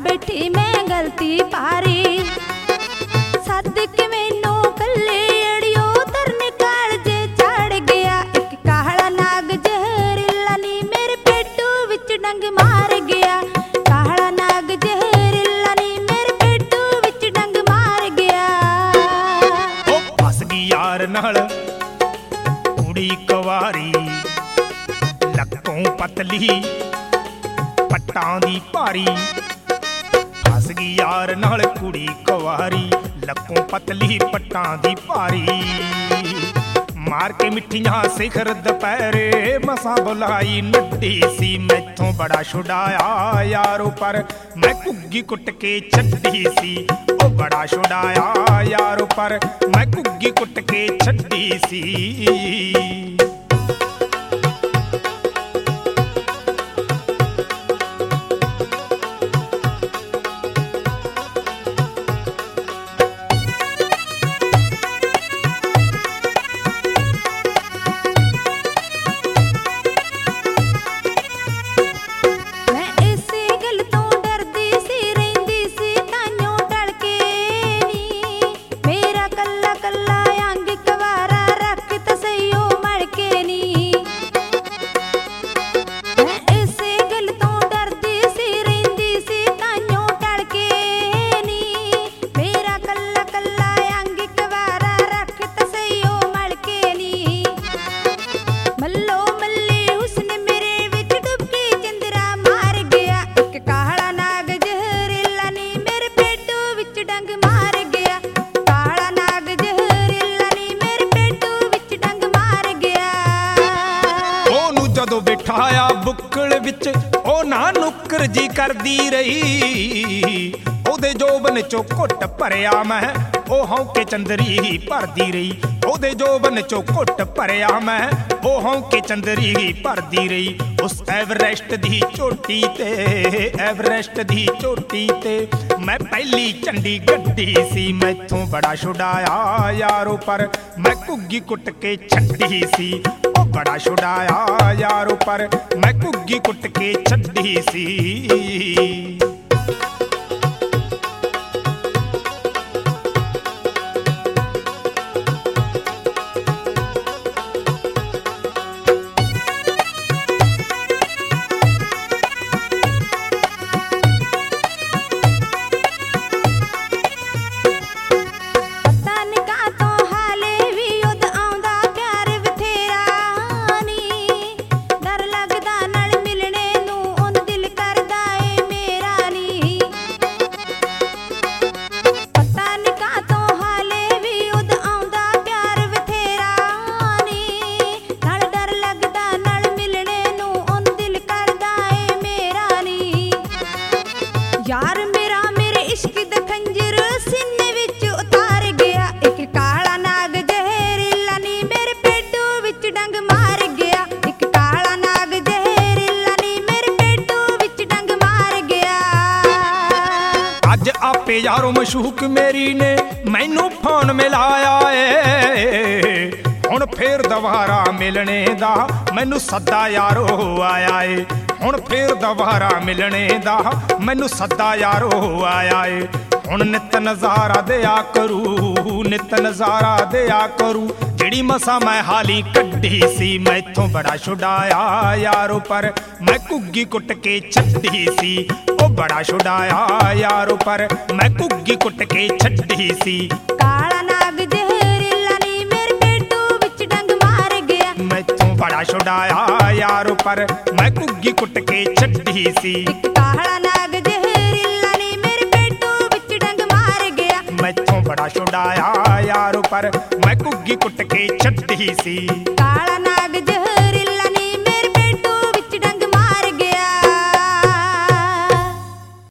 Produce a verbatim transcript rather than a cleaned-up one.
बैठी मैं गलती पारी सद के मैनू कल्ले अड़ियो तरन कालजे चढ़ गया एक काला नाग जहरीला नी मेरे पेटू विच डंग मार गया काला नाग जहरीला नी मेरे पेटू विच डंग मार गया। ओ फस गई यार नाल कुड़ी कवारी लक्कों पतली पट्टां दी भारी फस गई यार नाल कुड़ी कवारी लक्कों पतली पट्टां दी भारी मार के मिठियां सिखर दोपहरे मसा बुलाई नड्डी सी मैथों बड़ा छुड़ाया यारों पर मैं घुग्गी कुट के छड्डी सी ओ बड़ा छुड़ाया यारों पर मैं घुग्गी कुट के छड्डी सी। जदों बिठाया बुक्कड़ विच ओ ना नुक्कर जी करदी रही ओदे जोबन चो घुट भरिया मैं ओ हौके चंदरी भरदी रही ओदे जोबन चो घुट भरिया मैं ओ हौके चंदरी भरदी रही उस एवरेस्ट दी चोटी ते एवरेस्ट दी चोटी ते मैं पहली झंडी गड्डी सी मैथों बड़ा छुड़ाया यारों पर मैं घुग्गी कुट के छड्डी सी ओ बड़ा छुड़ाया यारों पर मैं घुग्गी कुट के छड्डी सी। यार मेरा मेरे इश्क दा खंजर सीने विच उतार गया एक काला नाग जहरीला नी मेरे पेटू विच डंग मार गया एक काला नाग जहरीला नी मेरे पेटू विच डंग मार गया। अज आपे यारों मशूक मेरी ने मैनू फोन मिलाया ए हुण फिर दोबारा मिलने दा मैनू सद्दा यारो आया ए हुण फिर दोबारा मिलने दा मैनू सद्दा यारो आया ए हुण नित नज़ारा दिया करू नित नज़ारा दिया करू जिहड़ी मसा मैं हाली कड्डी सी मैथों बड़ा छुड़ाया यारों पर मैं घुग्गी कुट के छड्डी सी ओ बड़ा छुड़ाया यारों पर मैं घुग्गी कुट के छड्डी सी। काला नाग जहरीला नी मेरे पेटू विच डंग मार गया मैथों बड़ा छुड़ाया यारों पर मैं घुग्गी कुट के छड्डी सी। काला नाग जहरीला नी मेरे पेटू विच डंग मार गया मैथों बड़ा छुड़ाया यारों पर मैं घुग्गी कुट के छड्डी सी।